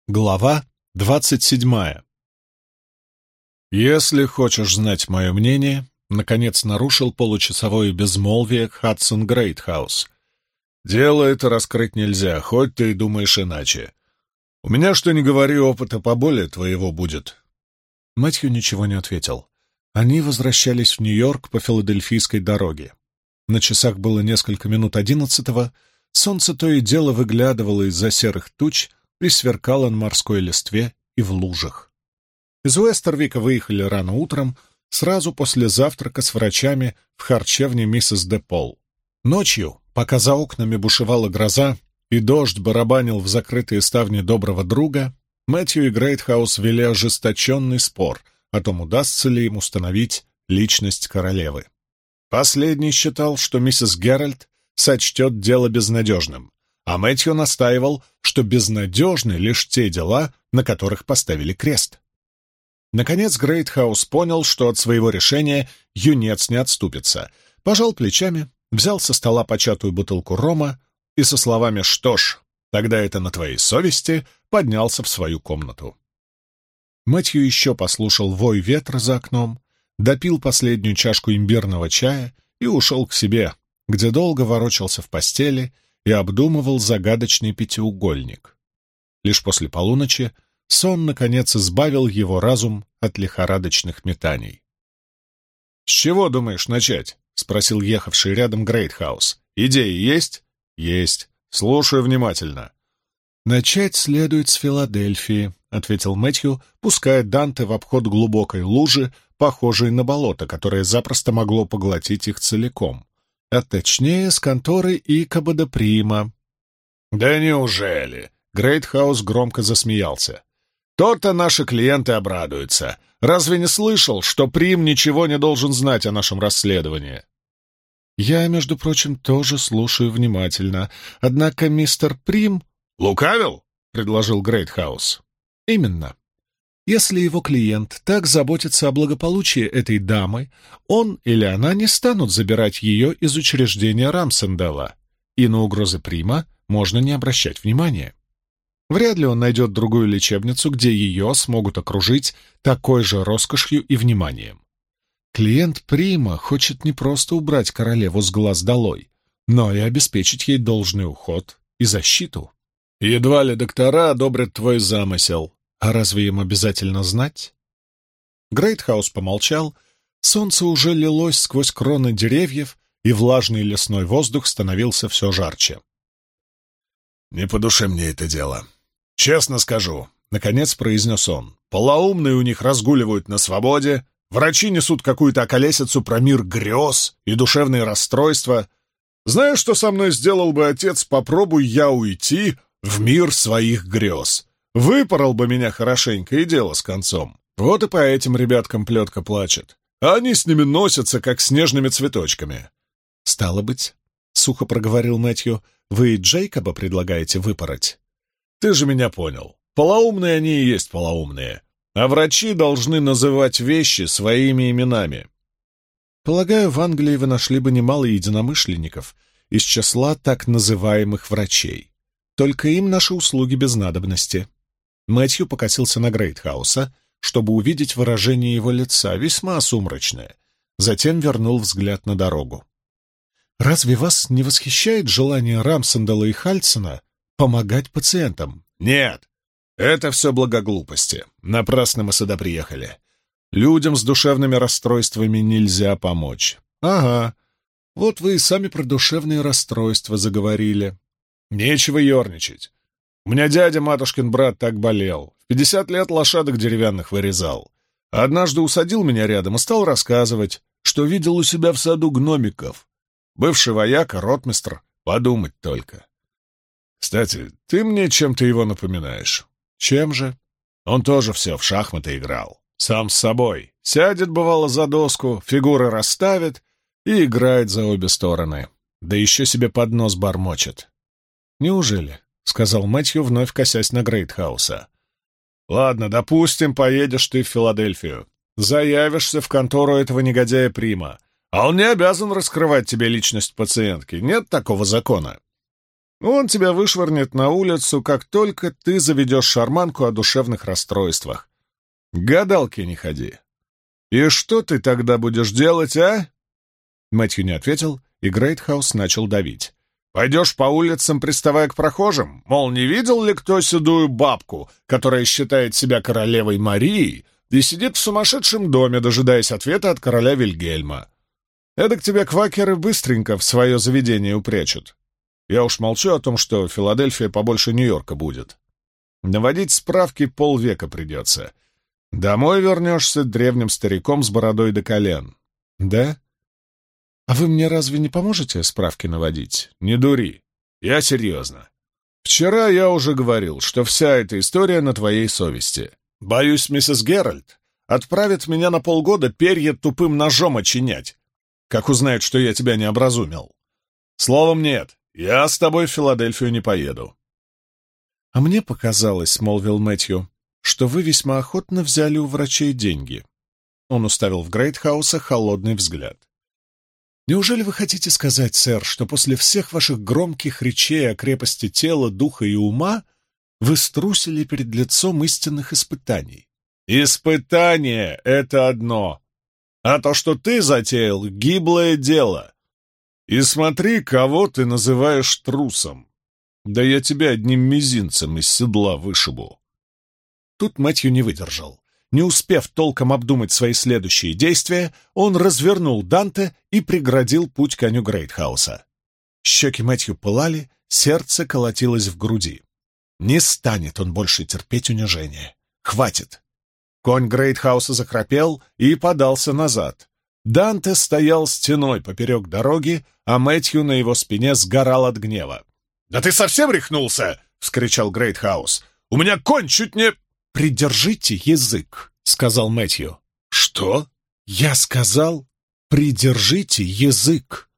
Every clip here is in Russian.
Глава 27. «Если хочешь знать мое мнение», — наконец нарушил получасовое безмолвие Хадсон Грейтхаус. «Дело это раскрыть нельзя, хоть ты и думаешь иначе. У меня, что ни говори, опыта поболее твоего будет». Мэтью ничего не ответил. Они возвращались в Нью-Йорк по Филадельфийской дороге. На часах было несколько минут 11-го, солнце то и дело выглядывало из-за серых туч и сверкало на морской листве и в лужах. Из Уэстервика выехали рано утром, сразу после завтрака с врачами в харчевне миссис де Пол. Ночью, пока за окнами бушевала гроза и дождь барабанил в закрытые ставни доброго друга, Мэтью и Грейтхаус вели ожесточенный спор о том, удастся ли им установить личность королевы. Последний считал, что миссис Геральт сочтет дело безнадежным, а Мэтью настаивал, что безнадежны лишь те дела, на которых поставили крест. Наконец Грейтхаус понял, что от своего решения юнец не отступится, пожал плечами, взял со стола початую бутылку рома и со словами «Что ж, тогда это на твоей совести», поднялся в свою комнату. Мэтью еще послушал вой ветра за окном, допил последнюю чашку имбирного чая и ушел к себе, где долго ворочался в постели и обдумывал загадочный пятиугольник. Лишь после полуночи сон, наконец, избавил его разум от лихорадочных метаний. «С чего думаешь начать?» — спросил ехавший рядом Грейтхаус. «Идеи есть?» «Есть. Слушаю внимательно». «Начать следует с Филадельфии», — ответил Мэтью, пуская Данте в обход глубокой лужи, похожей на болото, которое запросто могло поглотить их целиком. А точнее, с конторы Икаба де Прима. «Да неужели?» — Грейтхаус громко засмеялся. «То-то наши клиенты обрадуются. Разве не слышал, что Прим ничего не должен знать о нашем расследовании?» «Я, между прочим, тоже слушаю внимательно. Однако мистер Прим...» «Лукавил?» — предложил Грейтхаус. «Именно. Если его клиент так заботится о благополучии этой дамы, он или она не станут забирать ее из учреждения Рамсенделла, и на угрозы Прима можно не обращать внимания. Вряд ли он найдет другую лечебницу, где ее смогут окружить такой же роскошью и вниманием. Клиент Прима хочет не просто убрать королеву с глаз долой, но и обеспечить ей должный уход и защиту. Едва ли доктора одобрят твой замысел. А разве им обязательно знать?» Грейтхаус помолчал. Солнце уже лилось сквозь кроны деревьев, и влажный лесной воздух становился все жарче. «Не по душе мне это дело. Честно скажу», — наконец произнес он. «Полоумные у них разгуливают на свободе, врачи несут какую-то околесицу про мир грез и душевные расстройства. Знаешь, что со мной сделал бы отец, попробуй я уйти в мир своих грез? Выпорол бы меня хорошенько, и дело с концом. Вот и по этим ребяткам плетка плачет. А они с ними носятся, как с нежными цветочками». «Стало быть, — сухо проговорил Мэтью, — вы Джейкоба предлагаете выпороть?» «Ты же меня понял. Полоумные они и есть полоумные. А врачи должны называть вещи своими именами». «Полагаю, в Англии вы нашли бы немало единомышленников из числа так называемых врачей. Только им наши услуги без надобности». Мэтью покосился на Грейтхауса, чтобы увидеть выражение его лица, весьма сумрачное. Затем вернул взгляд на дорогу. «Разве вас не восхищает желание Рамсенделла и Хальсона помогать пациентам?» «Нет, это все благоглупости. Напрасно мы сюда приехали. Людям с душевными расстройствами нельзя помочь». «Ага, вот вы и сами про душевные расстройства заговорили». «Нечего ерничать. У меня дядя, матушкин брат, так болел. В 50 лет лошадок деревянных вырезал. Однажды усадил меня рядом и стал рассказывать, что видел у себя в саду гномиков. Бывший вояка, ротмистр, подумать только. Кстати, ты мне чем-то его напоминаешь». «Чем же?» «Он тоже все в шахматы играл. Сам с собой. Сядет, бывало, за доску, фигуры расставит и играет за обе стороны. Да еще себе под нос бормочет». «Неужели?» — сказал Мэтью, вновь косясь на Грейтхауса. «Ладно, допустим, поедешь ты в Филадельфию. Заявишься в контору этого негодяя Прима, а он не обязан раскрывать тебе личность пациентки. Нет такого закона. Он тебя вышвырнет на улицу, как только ты заведешь шарманку о душевных расстройствах. К гадалке не ходи. И что ты тогда будешь делать, а?» Мэтью не ответил, и Грейтхаус начал давить. «Пойдешь по улицам, приставая к прохожим? Мол, не видел ли кто седую бабку, которая считает себя королевой Марией и сидит в сумасшедшем доме, дожидаясь ответа от короля Вильгельма? Эдак тебя квакеры быстренько в свое заведение упрячут. Я уж молчу о том, что Филадельфия побольше Нью-Йорка будет. Наводить справки полвека придется. Домой вернешься древним стариком с бородой до колен. Да? А вы мне разве не поможете справки наводить? Не дури. Я серьезно. Вчера я уже говорил, что вся эта история на твоей совести. Боюсь, миссис Геральт отправит меня на полгода перья тупым ножом очинять, как узнает, что я тебя не образумил. Словом, нет, я с тобой в Филадельфию не поеду. — А мне показалось, — молвил Мэтью, — что вы весьма охотно взяли у врачей деньги. Он уставил в Грейтхауса холодный взгляд. «Неужели вы хотите сказать, сэр, что после всех ваших громких речей о крепости тела, духа и ума вы струсили перед лицом истинных испытаний?» «Испытание — это одно, а то, что ты затеял, — гиблое дело. И смотри, кого ты называешь трусом. Да я тебя одним мизинцем из седла вышибу». Тут Мэтью не выдержал. Не успев толком обдумать свои следующие действия, он развернул Данте и преградил путь коню Грейтхауса. Щеки Мэтью пылали, сердце колотилось в груди. Не станет он больше терпеть унижение. Хватит. Конь Грейтхауса захрапел и подался назад. Данте стоял стеной поперек дороги, а Мэтью на его спине сгорал от гнева. «Да ты совсем рехнулся!» — вскричал Грейтхаус. «У меня конь чуть не...» «Придержите язык», — сказал Мэтью. «Что?» «Я сказал, придержите язык».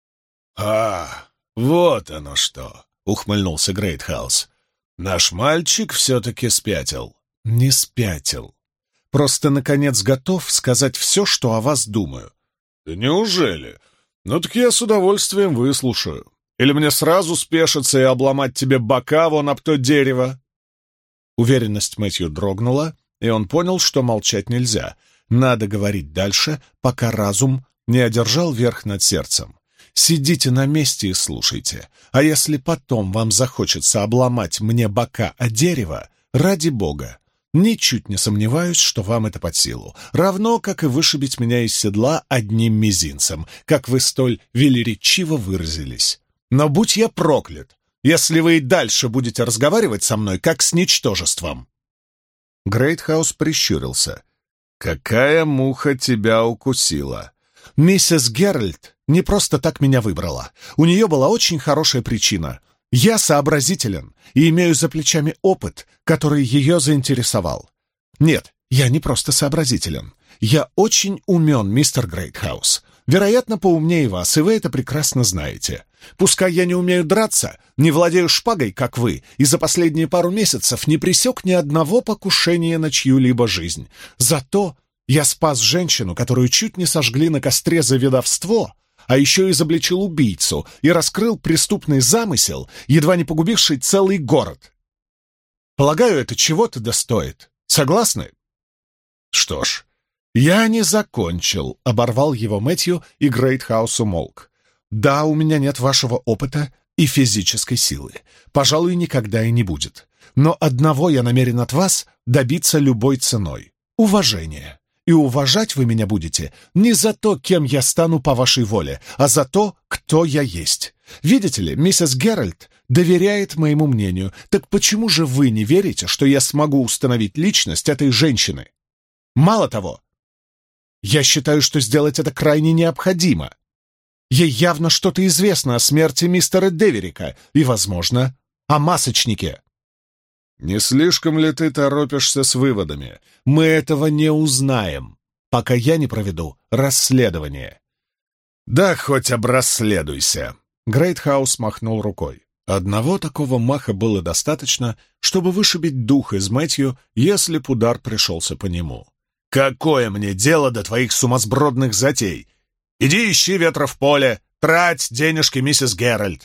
«А, вот оно что», — ухмыльнулся Грейтхаус. «Наш мальчик все-таки спятил». «Не спятил. Просто, наконец, готов сказать все, что о вас думаю». «Да неужели? Ну так я с удовольствием выслушаю. Или мне сразу спешиться и обломать тебе бока вон об то дерево?» Уверенность Мэтью дрогнула, и он понял, что молчать нельзя. Надо говорить дальше, пока разум не одержал верх над сердцем. Сидите на месте и слушайте. А если потом вам захочется обломать мне бока о дерево, ради бога, ничуть не сомневаюсь, что вам это под силу. Равно, как и вышибить меня из седла одним мизинцем, как вы столь велеречиво выразились. Но будь я проклят, если вы и дальше будете разговаривать со мной, как с ничтожеством!» Грейтхаус прищурился. «Какая муха тебя укусила?» «Миссис Геральт не просто так меня выбрала. У нее была очень хорошая причина. Я сообразителен и имею за плечами опыт, который ее заинтересовал. Нет, я не просто сообразителен. Я очень умен, мистер Грейтхаус. Вероятно, поумнее вас, и вы это прекрасно знаете. Пускай я не умею драться, не владею шпагой, как вы, и за последние пару месяцев не пресек ни одного покушения на чью-либо жизнь. Зато я спас женщину, которую чуть не сожгли на костре за ведовство, а еще изобличил убийцу и раскрыл преступный замысел, едва не погубивший целый город. Полагаю, это чего-то достоит. Согласны?» «Что ж, я не закончил», — оборвал его Мэтью, и Грейтхаус умолк. «Да, у меня нет вашего опыта и физической силы. Пожалуй, никогда и не будет. Но одного я намерен от вас добиться любой ценой — уважения. И уважать вы меня будете не за то, кем я стану по вашей воле, а за то, кто я есть. Видите ли, миссис Геральт доверяет моему мнению. Так почему же вы не верите, что я смогу установить личность этой женщины? Мало того, я считаю, что сделать это крайне необходимо. Ей явно что-то известно о смерти мистера Деверика и, возможно, о масочнике». «Не слишком ли ты торопишься с выводами? Мы этого не узнаем, пока я не проведу расследование». «Да хоть обрасследуйся!» Грейтхаус махнул рукой. Одного такого маха было достаточно, чтобы вышибить дух из Мэтью, если б удар пришелся по нему. «Какое мне дело до твоих сумасбродных затей? Иди ищи ветра в поле, трать денежки миссис Геральт.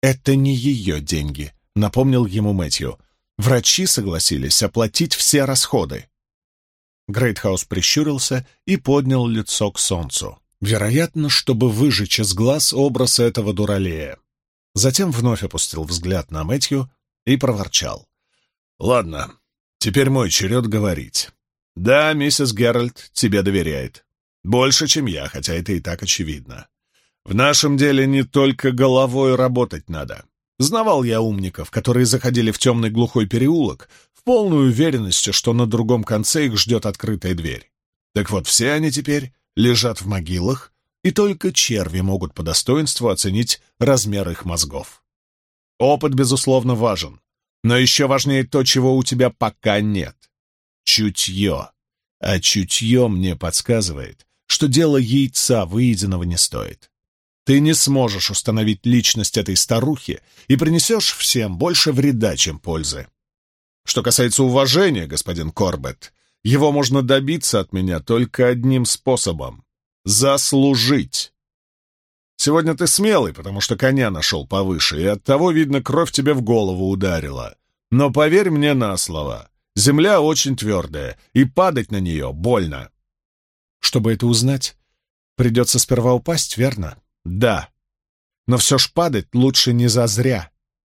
«Это не ее деньги», — напомнил ему Мэтью. «Врачи согласились оплатить все расходы». Грейтхаус прищурился и поднял лицо к солнцу, вероятно, чтобы выжечь из глаз образ этого дуралея. Затем вновь опустил взгляд на Мэтью и проворчал. «Ладно, теперь мой черед говорить. Да, миссис Геральт тебе доверяет. Больше, чем я, хотя это и так очевидно. В нашем деле не только головой работать надо. Знавал я умников, которые заходили в темный глухой переулок в полной уверенности, что на другом конце их ждет открытая дверь. Так вот, все они теперь лежат в могилах, и только черви могут по достоинству оценить размер их мозгов. Опыт, безусловно, важен, но еще важнее то, чего у тебя пока нет. Чутье. А чутье мне подсказывает, что дело яйца выеденного не стоит. Ты не сможешь установить личность этой старухи и принесешь всем больше вреда, чем пользы. Что касается уважения, господин Корбетт, его можно добиться от меня только одним способом — заслужить. Сегодня ты смелый, потому что коня нашел повыше, и оттого, видно, кровь тебе в голову ударила. Но поверь мне на слово, земля очень твердая, и падать на нее больно. Чтобы это узнать, придется сперва упасть, верно? Да. Но все ж падать лучше не зазря.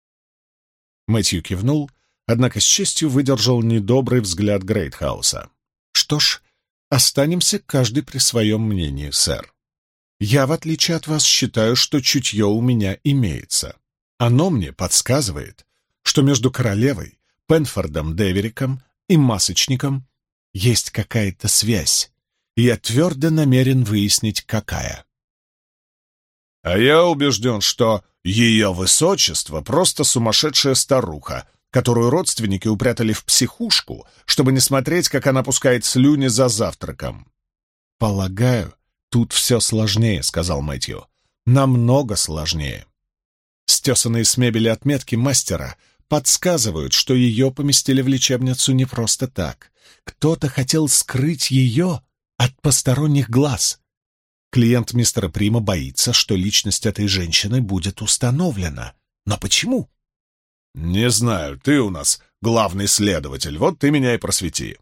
Мэтью кивнул, однако с честью выдержал недобрый взгляд Грейтхауса. Что ж, останемся каждый при своем мнении, сэр. Я, в отличие от вас, считаю, что чутье у меня имеется. Оно мне подсказывает, что между королевой, Пенфордом Девериком и масочником есть какая-то связь, и я твердо намерен выяснить, какая. А я убежден, что ее высочество просто сумасшедшая старуха, которую родственники упрятали в психушку, чтобы не смотреть, как она пускает слюни за завтраком. «Полагаю, тут все сложнее», — сказал Мэтью. «Намного сложнее. Стесанные с мебели отметки мастера подсказывают, что ее поместили в лечебницу не просто так. Кто-то хотел скрыть ее от посторонних глаз. Клиент мистера Прима боится, что личность этой женщины будет установлена. Но почему?» «Не знаю, ты у нас главный следователь, вот ты меня и просвети».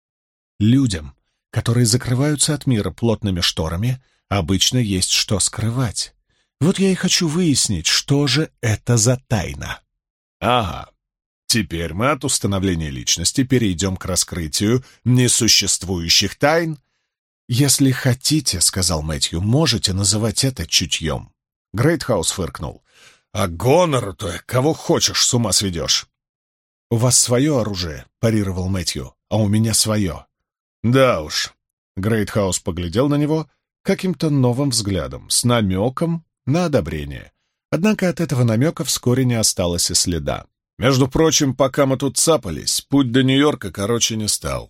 Людям, которые закрываются от мира плотными шторами, обычно есть что скрывать. Вот я и хочу выяснить, что же это за тайна. Ага. Теперь мы от установления личности перейдем к раскрытию несуществующих тайн. «Если хотите, — сказал Мэтью, — можете называть это чутьем». Грейтхаус фыркнул. «А гонору-то кого хочешь с ума сведешь?» «У вас свое оружие, — парировал Мэтью, — а у меня свое». «Да уж». Грейтхаус поглядел на него каким-то новым взглядом, с намеком на одобрение. Однако от этого намека вскоре не осталось и следа. «Между прочим, пока мы тут цапались, путь до Нью-Йорка короче не стал».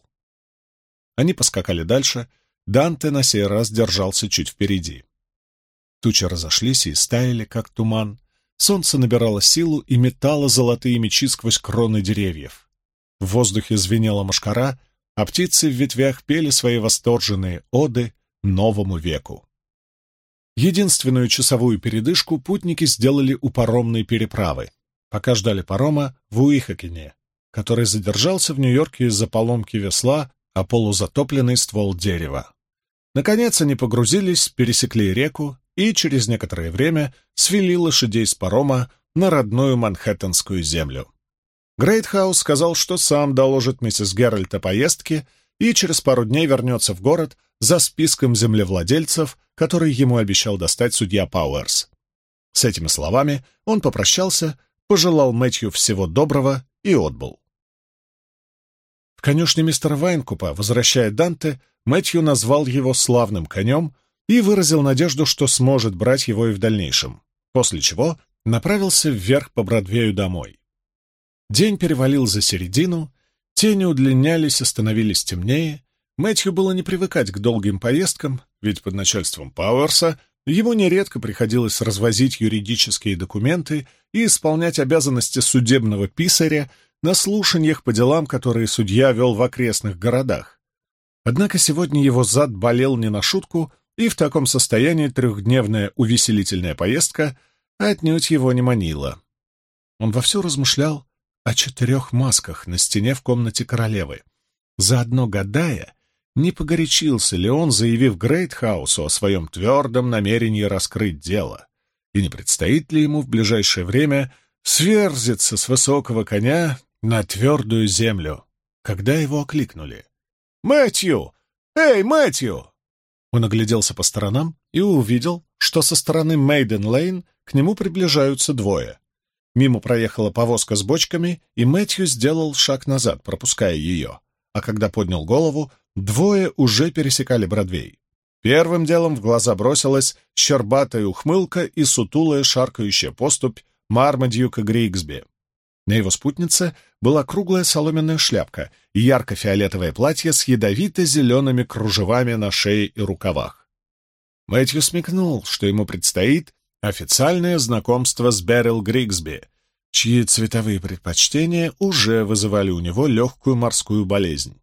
Они поскакали дальше. Данте на сей раз держался чуть впереди. Тучи разошлись и стаяли, как туман. Солнце набирало силу и метало золотые мечи сквозь кроны деревьев. В воздухе звенела мошкара, а птицы в ветвях пели свои восторженные оды новому веку. Единственную часовую передышку путники сделали у паромной переправы, пока ждали парома в Уихокене, который задержался в Нью-Йорке из-за поломки весла о полузатопленный ствол дерева. Наконец они погрузились, пересекли реку и через некоторое время свели лошадей с парома на родную манхэттенскую землю. Грейтхаус сказал, что сам доложит миссис Геральт о поездке и через пару дней вернется в город за списком землевладельцев, который ему обещал достать судья Пауэрс. С этими словами он попрощался, пожелал Мэтью всего доброго и отбыл. В конюшне мистера Вайнкупа, возвращая Данте, Мэтью назвал его славным конем и выразил надежду, что сможет брать его и в дальнейшем, после чего направился вверх по Бродвею домой. День перевалил за середину, тени удлинялись и становились темнее. Мэтью было не привыкать к долгим поездкам, ведь под начальством Пауэрса ему нередко приходилось развозить юридические документы и исполнять обязанности судебного писаря на слушаниях по делам, которые судья вел в окрестных городах. Однако сегодня его зад болел не на шутку, и в таком состоянии трехдневная увеселительная поездка отнюдь его не манила. Он вовсю размышлял о 4 масках на стене в комнате королевы, заодно гадая, не погорячился ли он, заявив Грейтхаусу о своем твердом намерении раскрыть дело, и не предстоит ли ему в ближайшее время сверзиться с высокого коня на твердую землю, когда его окликнули. «Мэтью! Эй, Мэтью!» Он огляделся по сторонам и увидел, что со стороны Мейден-Лейн к нему приближаются 2. Мимо проехала повозка с бочками, и Мэтью сделал шаг назад, пропуская ее. А когда поднял голову, 2 уже пересекали Бродвей. Первым делом в глаза бросилась щербатая ухмылка и сутулая шаркающая поступь Мармадьюка Григсби. На его спутнице была круглая соломенная шляпка и ярко-фиолетовое платье с ядовито-зелеными кружевами на шее и рукавах. Мэтью смекнул, что ему предстоит официальное знакомство с Берил Григсби, чьи цветовые предпочтения уже вызывали у него легкую морскую болезнь.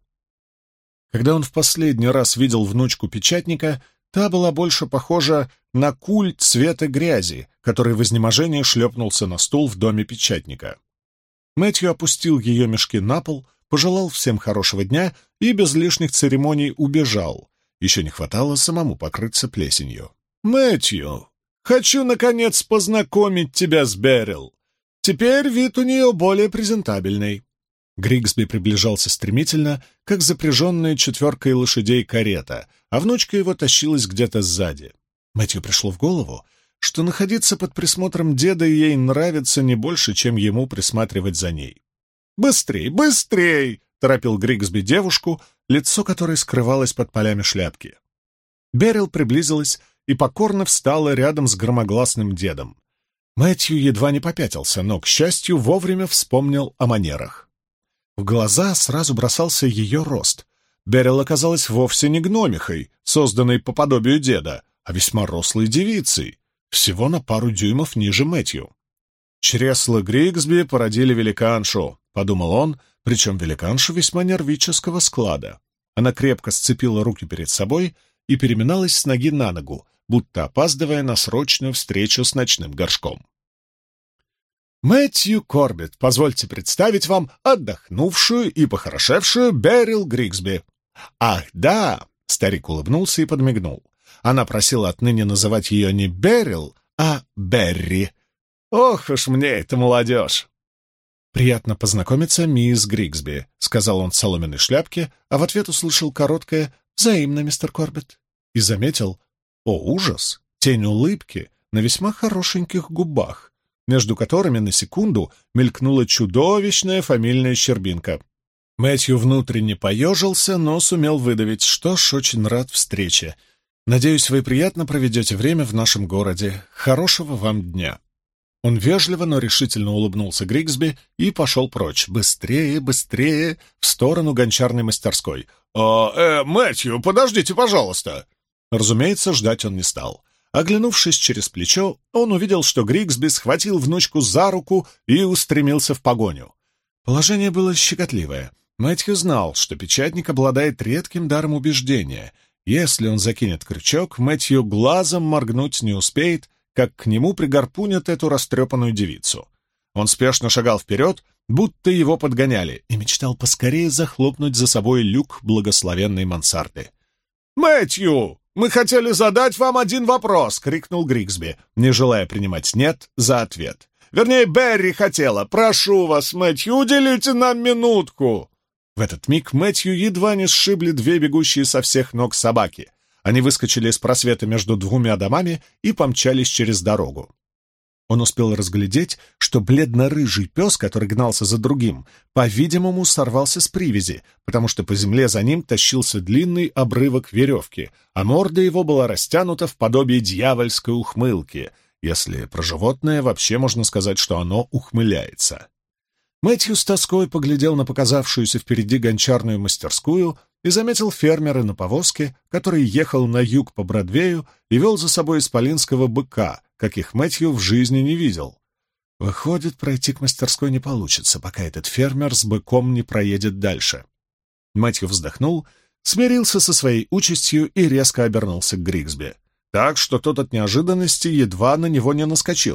Когда он в последний раз видел внучку печатника, та была больше похожа на куль цвета грязи, который в изнеможении шлепнулся на стул в доме печатника. Мэтью опустил ее мешки на пол, пожелал всем хорошего дня и без лишних церемоний убежал. Еще не хватало самому покрыться плесенью. «Мэтью, хочу, наконец, познакомить тебя с Берил. Теперь вид у нее более презентабельный». Григсби приближался стремительно, как запряженная 4 лошадей карета, а внучка его тащилась где-то сзади. Мэтью пришло в голову, что находиться под присмотром деда ей нравится не больше, чем ему присматривать за ней. «Быстрей, быстрей!» — торопил Григсби девушку, лицо которой скрывалось под полями шляпки. Берил приблизилась и покорно встала рядом с громогласным дедом. Мэтью едва не попятился, но, к счастью, вовремя вспомнил о манерах. В глаза сразу бросался ее рост. Берил оказалась вовсе не гномихой, созданной по подобию деда, а весьма рослой девицей, всего на пару дюймов ниже Мэтью. «Чресла Григсби породили великаншу», — подумал он, причем великаншу весьма нервического склада. Она крепко сцепила руки перед собой и переминалась с ноги на ногу, будто опаздывая на срочную встречу с ночным горшком. «Мэтью Корбетт, позвольте представить вам отдохнувшую и похорошевшую Берил Григсби». «Ах, да!» — старик улыбнулся и подмигнул. Она просила отныне называть ее не Берил, а Берри. «Ох уж мне эта молодежь!» «Приятно познакомиться, мисс Григсби», — сказал он в соломенной шляпке, а в ответ услышал короткое «взаимно, мистер Корбетт». И заметил, о ужас, тень улыбки на весьма хорошеньких губах, между которыми на секунду мелькнула чудовищная фамильная щербинка. Мэтью внутренне поежился, но сумел выдавить: «Что ж, очень рад встрече. Надеюсь, вы приятно проведете время в нашем городе. Хорошего вам дня». Он вежливо, но решительно улыбнулся Григсби и пошел прочь, быстрее, быстрее, в сторону гончарной мастерской. «Мэтью, подождите, пожалуйста!» Разумеется, ждать он не стал. Оглянувшись через плечо, он увидел, что Григсби схватил внучку за руку и устремился в погоню. Положение было щекотливое. Мэтью знал, что печатник обладает редким даром убеждения. Если он закинет крючок, Мэтью глазом моргнуть не успеет, как к нему пригорпунят эту растрепанную девицу. Он спешно шагал вперед, будто его подгоняли, и мечтал поскорее захлопнуть за собой люк благословенной мансарды. «Мэтью, мы хотели задать вам один вопрос!» — крикнул Григсби, не желая принимать «нет» за ответ. «Вернее, Берри хотела. Прошу вас, Мэтью, уделите нам минутку!» В этот миг Мэтью едва не сшибли 2 бегущие со всех ног собаки. Они выскочили из просвета между 2 домами и помчались через дорогу. Он успел разглядеть, что бледно-рыжий пес, который гнался за другим, по-видимому, сорвался с привязи, потому что по земле за ним тащился длинный обрывок веревки, а морда его была растянута в подобие дьявольской ухмылки, если про животное вообще можно сказать, что оно ухмыляется. Мэтью с тоской поглядел на показавшуюся впереди гончарную мастерскую и заметил фермера на повозке, который ехал на юг по Бродвею и вел за собой исполинского быка, каких Мэтью в жизни не видел. Выходит, пройти к мастерской не получится, пока этот фермер с быком не проедет дальше. Мэтью вздохнул, смирился со своей участью и резко обернулся к Григсби, так что тот от неожиданности едва на него не наскочил.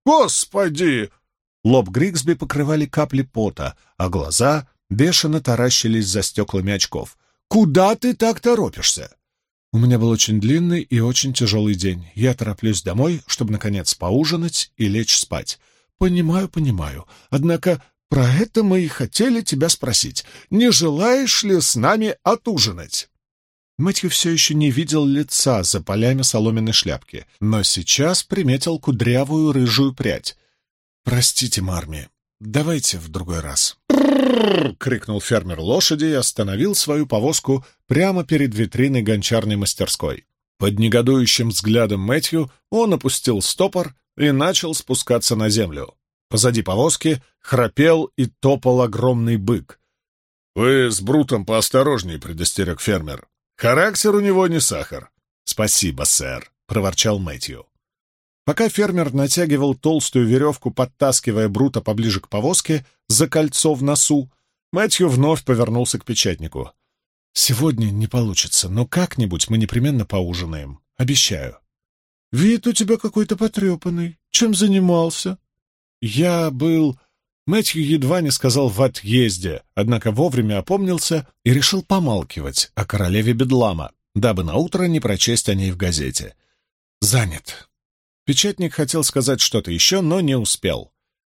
Господи!» Лоб Григсби покрывали капли пота, а глаза бешено таращились за стеклами очков. «Куда ты так торопишься?» «У меня был очень длинный и очень тяжелый день. Я тороплюсь домой, чтобы, наконец, поужинать и лечь спать». «Понимаю, понимаю. Однако про это мы и хотели тебя спросить. Не желаешь ли с нами отужинать?» Мэтью все еще не видел лица за полями соломенной шляпки, но сейчас приметил кудрявую рыжую прядь. «Простите, Марми, давайте в другой раз». «Пррррр!» — крикнул фермер лошади и остановил свою повозку прямо перед витриной гончарной мастерской. Под негодующим взглядом Мэтью он опустил стопор и начал спускаться на землю. Позади повозки храпел и топал огромный бык. «Вы с Брутом поосторожней», — предостерег фермер. «Характер у него не сахар». «Спасибо, сэр», — проворчал Мэтью. Пока фермер натягивал толстую веревку, подтаскивая Брута поближе к повозке за кольцо в носу, Мэтью вновь повернулся к печатнику. «Сегодня не получится, но как-нибудь мы непременно поужинаем. Обещаю». «Вид у тебя какой-то потрепанный. Чем занимался?» «Я был...» Мэтью едва не сказал «в отъезде», однако вовремя опомнился и решил помалкивать о королеве Бедлама, дабы наутро не прочесть о ней в газете. «Занят». Печатник хотел сказать что-то еще, но не успел.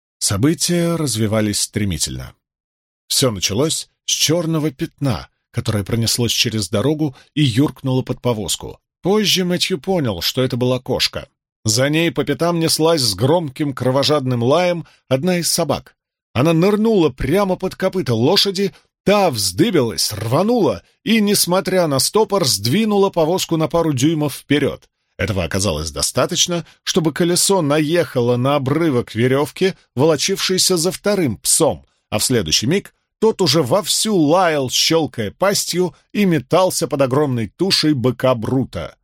События развивались стремительно. Все началось с черного пятна, которое пронеслось через дорогу и юркнуло под повозку. Позже Мэтью понял, что это была кошка. За ней по пятам неслась с громким кровожадным лаем одна из собак. Она нырнула прямо под копыта лошади, та вздыбилась, рванула и, несмотря на стопор, сдвинула повозку на пару дюймов вперед. Этого оказалось достаточно, чтобы колесо наехало на обрывок веревки, волочившийся за вторым псом, а в следующий миг тот уже вовсю лаял, щелкая пастью, и метался под огромной тушей быка Брута.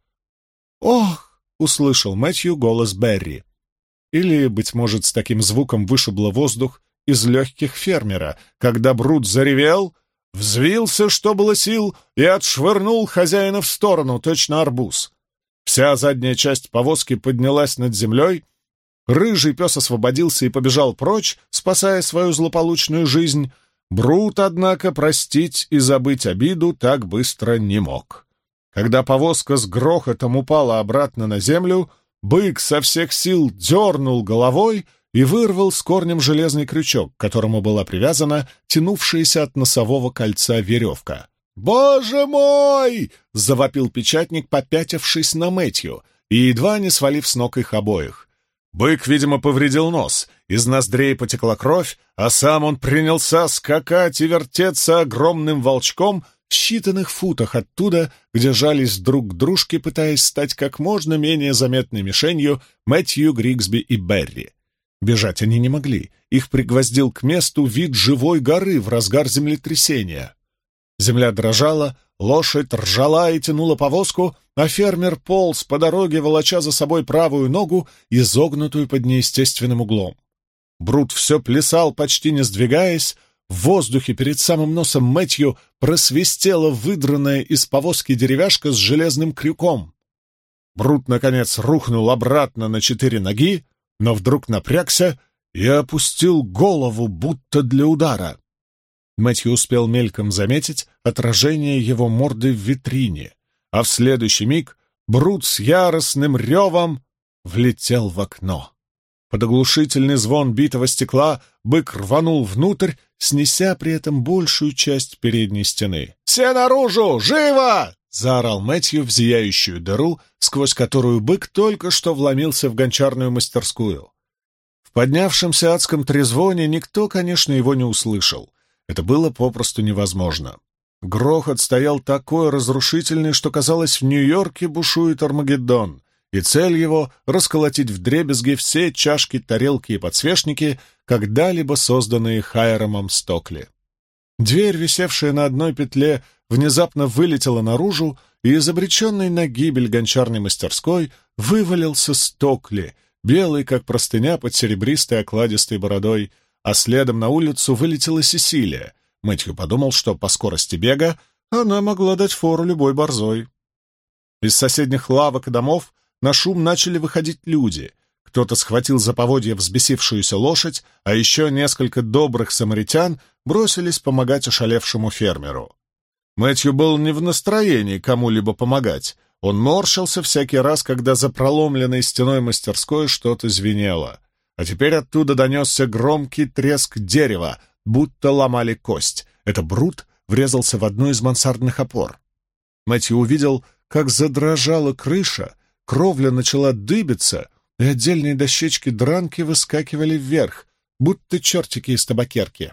«Ох!» — услышал Мэтью голос Берри. Или, быть может, с таким звуком вышибло воздух из легких фермера, когда Брут заревел, взвился, что было сил, и отшвырнул хозяина в сторону, точно арбуз. Вся задняя часть повозки поднялась над землей, рыжий пес освободился и побежал прочь, спасая свою злополучную жизнь. Брут, однако, простить и забыть обиду так быстро не мог. Когда повозка с грохотом упала обратно на землю, бык со всех сил дернул головой и вырвал с корнем железный крючок, к которому была привязана тянувшаяся от носового кольца веревка. «Боже мой!» — завопил печатник, попятившись на Мэтью и едва не свалив с ног их обоих. Бык, видимо, повредил нос, из ноздрей потекла кровь, а сам он принялся скакать и вертеться огромным волчком в считанных футах оттуда, где жались друг к дружке, пытаясь стать как можно менее заметной мишенью Мэтью, Григсби и Берри. Бежать они не могли, их пригвоздил к месту вид живой горы в разгар землетрясения. Земля дрожала, лошадь ржала и тянула повозку, а фермер полз по дороге, волоча за собой правую ногу, изогнутую под неестественным углом. Брут все плясал, почти не сдвигаясь. В воздухе перед самым носом Мэтью просвистела выдранная из повозки деревяшка с железным крюком. Брут, наконец, рухнул обратно на 4 ноги, но вдруг напрягся и опустил голову, будто для удара. Мэтью успел мельком заметить отражение его морды в витрине, а в следующий миг Брут с яростным ревом влетел в окно. Под оглушительный звон битого стекла бык рванул внутрь, снеся при этом большую часть передней стены. «Все наружу! Живо!» — заорал Мэтью в зияющую дыру, сквозь которую бык только что вломился в гончарную мастерскую. В поднявшемся адском трезвоне никто, конечно, его не услышал. Это было попросту невозможно. Грохот стоял такой разрушительный, что, казалось, в Нью-Йорке бушует Армагеддон, и цель его — расколотить вдребезги все чашки, тарелки и подсвечники, когда-либо созданные Хайрамом Стокли. Дверь, висевшая на одной петле, внезапно вылетела наружу, и из обреченной на гибель гончарной мастерской вывалился Стокли, белый, как простыня под серебристой окладистой бородой, а следом на улицу вылетела Сесилия. Мэтью подумал, что по скорости бега она могла дать фору любой борзой. Из соседних лавок и домов на шум начали выходить люди. Кто-то схватил за поводья взбесившуюся лошадь, а еще несколько добрых самаритян бросились помогать ошалевшему фермеру. Мэтью был не в настроении кому-либо помогать. Он морщился всякий раз, когда за проломленной стеной мастерской что-то звенело. А теперь оттуда донесся громкий треск дерева, будто ломали кость. Это Брут врезался в одну из мансардных опор. Мэтью увидел, как задрожала крыша, кровля начала дыбиться, и отдельные дощечки дранки выскакивали вверх, будто чертики из табакерки.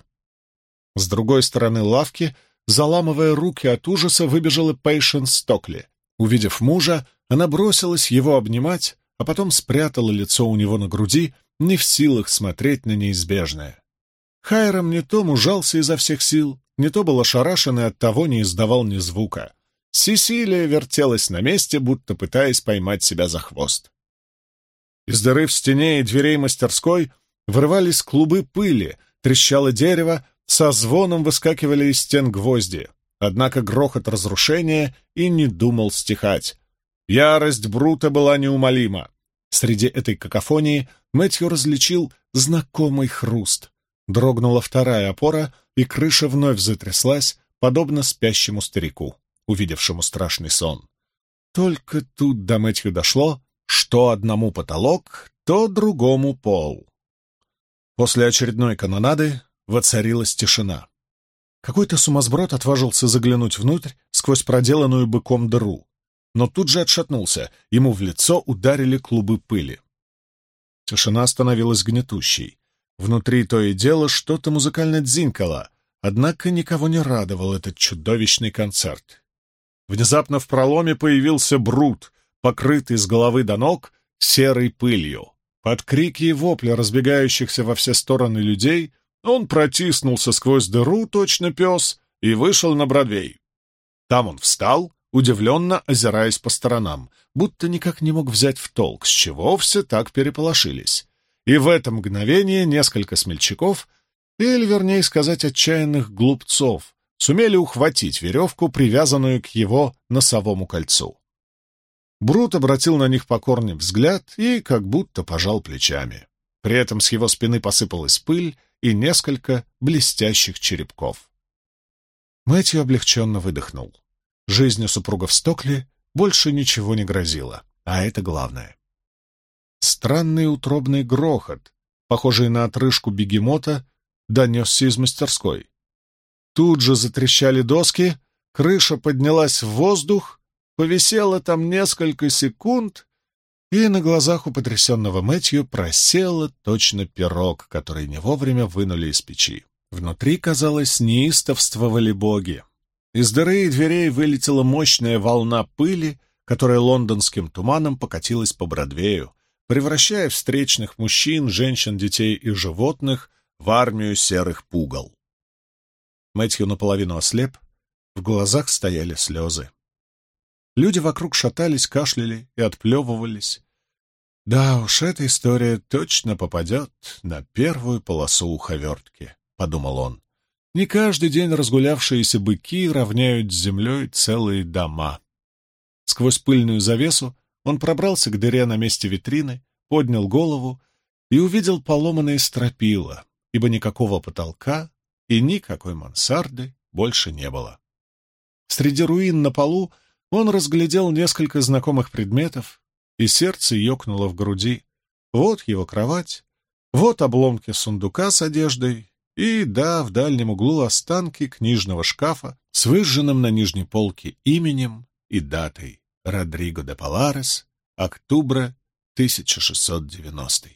С другой стороны лавки, заламывая руки от ужаса, выбежала Пейшенс Стокли. Увидев мужа, она бросилась его обнимать, а потом спрятала лицо у него на груди, не в силах смотреть на неизбежное. Хайрам не то мужался изо всех сил, не то был ошарашен и оттого не издавал ни звука. Сесилия вертелась на месте, будто пытаясь поймать себя за хвост. Из дыры в стене и дверей мастерской вырывались клубы пыли, трещало дерево, со звоном выскакивали из стен гвозди. Однако грохот разрушения и не думал стихать. Ярость Брута была неумолима. Среди этой какофонии Мэтью различил знакомый хруст. Дрогнула вторая опора, и крыша вновь затряслась, подобно спящему старику, увидевшему страшный сон. Только тут до Мэтью дошло, что одному потолок, то другому пол. После очередной канонады воцарилась тишина. Какой-то сумасброд отважился заглянуть внутрь сквозь проделанную быком дыру, но тут же отшатнулся, ему в лицо ударили клубы пыли. Тишина становилась гнетущей. Внутри то и дело что-то музыкально дзинькало, однако никого не радовал этот чудовищный концерт. Внезапно в проломе появился Брут, покрытый с головы до ног серой пылью. Под крики и вопли разбегающихся во все стороны людей он протиснулся сквозь дыру, точно пес, и вышел на Бродвей. Там он встал, удивленно озираясь по сторонам, будто никак не мог взять в толк, с чего все так переполошились. И в это мгновение несколько смельчаков, или, вернее сказать, отчаянных глупцов, сумели ухватить веревку, привязанную к его носовому кольцу. Брут обратил на них покорный взгляд и как будто пожал плечами. При этом с его спины посыпалась пыль и несколько блестящих черепков. Мэтью облегченно выдохнул. Жизни супругов Стокли больше ничего не грозило, а это главное. Странный утробный грохот, похожий на отрыжку бегемота, донесся из мастерской. Тут же затрещали доски, крыша поднялась в воздух, повисела там несколько секунд, и на глазах у потрясенного Мэтью просела точно пирог, который не вовремя вынули из печи. Внутри, казалось, неистовствовали боги. Из дыры и дверей вылетела мощная волна пыли, которая лондонским туманом покатилась по Бродвею, превращая встречных мужчин, женщин, детей и животных в армию серых пугал. Мэтью наполовину ослеп, в глазах стояли слезы. Люди вокруг шатались, кашляли и отплевывались. «Да уж, эта история точно попадет на первую полосу уховертки», — подумал он. «Не каждый день разгулявшиеся быки равняют с землей целые дома». Сквозь пыльную завесу он пробрался к дыре на месте витрины, поднял голову и увидел поломанные стропила, ибо никакого потолка и никакой мансарды больше не было. Среди руин на полу он разглядел несколько знакомых предметов, и сердце ёкнуло в груди. Вот его кровать, вот обломки сундука с одеждой, и, да, в дальнем углу останки книжного шкафа с выжженным на нижней полке именем и датой Родриго де Паларес, октября 1690.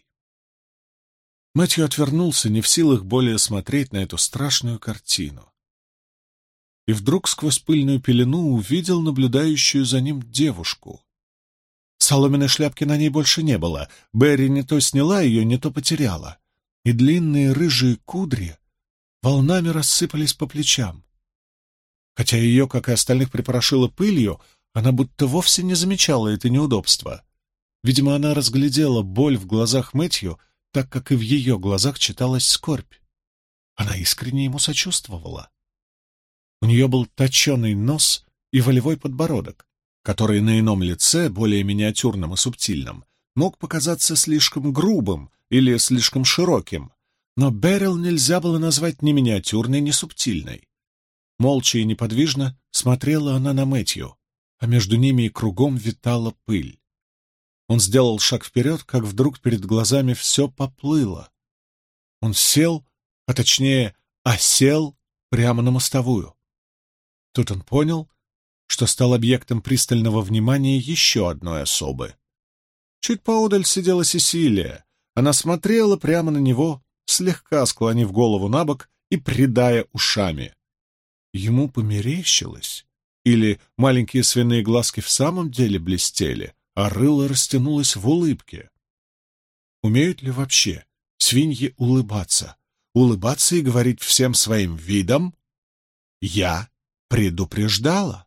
Мэтью отвернулся, не в силах более смотреть на эту страшную картину. И вдруг сквозь пыльную пелену увидел наблюдающую за ним девушку. Соломенной шляпки на ней больше не было. Берри не то сняла ее, не то потеряла. И длинные рыжие кудри волнами рассыпались по плечам. Хотя ее, как и остальных, припорошило пылью, она будто вовсе не замечала это неудобство. Видимо, она разглядела боль в глазах Мэтью, так как и в ее глазах читалась скорбь. Она искренне ему сочувствовала. У нее был точеный нос и волевой подбородок, который на ином лице, более миниатюрном и субтильном, мог показаться слишком грубым или слишком широким, но Берил нельзя было назвать ни миниатюрной, ни субтильной. Молча и неподвижно смотрела она на Мэтью, а между ними и кругом витала пыль. Он сделал шаг вперед, как вдруг перед глазами все поплыло. Он сел, а точнее осел прямо на мостовую. Тут он понял, что стал объектом пристального внимания еще одной особы. Чуть поодаль сидела Сесилия. Она смотрела прямо на него, слегка склонив голову набок и придая ушами. Ему померещилось, или маленькие свиные глазки в самом деле блестели, а рыло растянулось в улыбке. Умеют ли вообще свиньи улыбаться? Улыбаться и говорить всем своим видом: «Я предупреждала».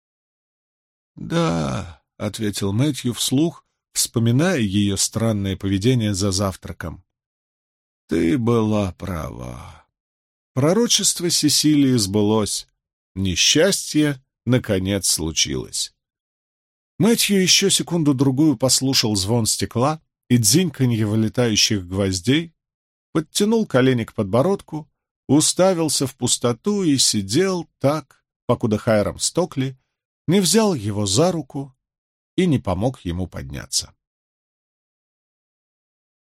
«Да», — ответил Мэтью вслух, вспоминая ее странное поведение за завтраком. «Ты была права. Пророчество Сесилии сбылось. Несчастье, наконец, случилось». Мэтью еще секунду-другую послушал звон стекла и дзиньканье вылетающих гвоздей, подтянул колени к подбородку, уставился в пустоту и сидел так, покуда Хайрам Стокли не взял его за руку и не помог ему подняться.